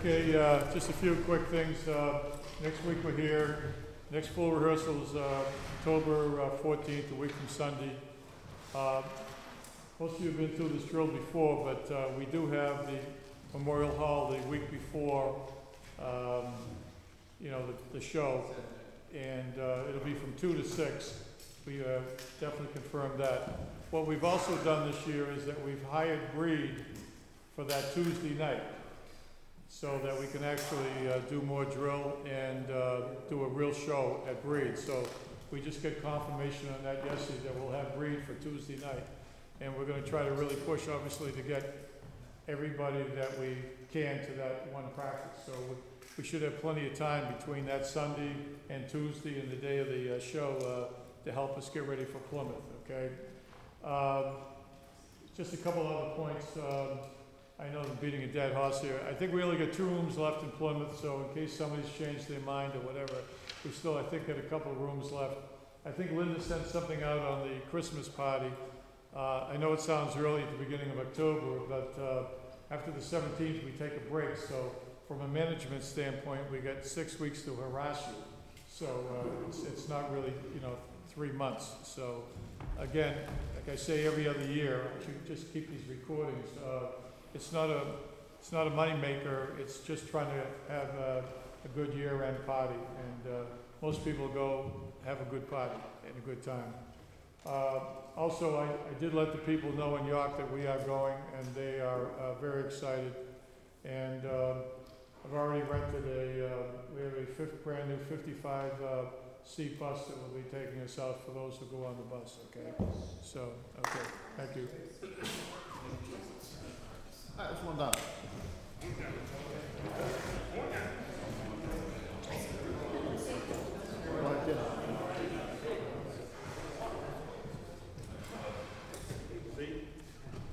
Okay, just a few quick things. Next week we're here. Next full rehearsal is October 14th, a week from Sunday. Most of you have been through this drill before, but we do have the Memorial Hall the week before, the show, and it'll be from 2 to 6. We definitely confirmed that. What we've also done this year is that we've hired Breed for that Tuesday night, so that we can actually do more drill and do a real show at Breed. So we just get confirmation on that yesterday that we'll have Breed for Tuesday night. And we're going to try to really push, obviously, to get everybody that we can to that one practice. So we should have plenty of time between that Sunday and Tuesday and the day of the show to help us get ready for Plymouth, okay? Just a couple other points. I know I'm beating a dead horse here. I think we only got 2 rooms left in Plymouth, so in case somebody's changed their mind or whatever, we still, I think, got a couple of rooms left. I think Linda sent something out on the Christmas party. I know it sounds early at the beginning of October, but after the 17th, we take a break. So from a management standpoint, we got 6 weeks to harass you. So it's not really, 3 months. So again, like I say every other year, I should just keep these recordings. It's not a money maker. It's just trying to have a good year-end party, and most people go have a good party and a good time. Also, I did let the people know in York that we are going, and they are very excited. And I've already rented we have a brand new 55 seat bus that will be taking us out for those who go on the bus. Okay. So, okay. Thank you.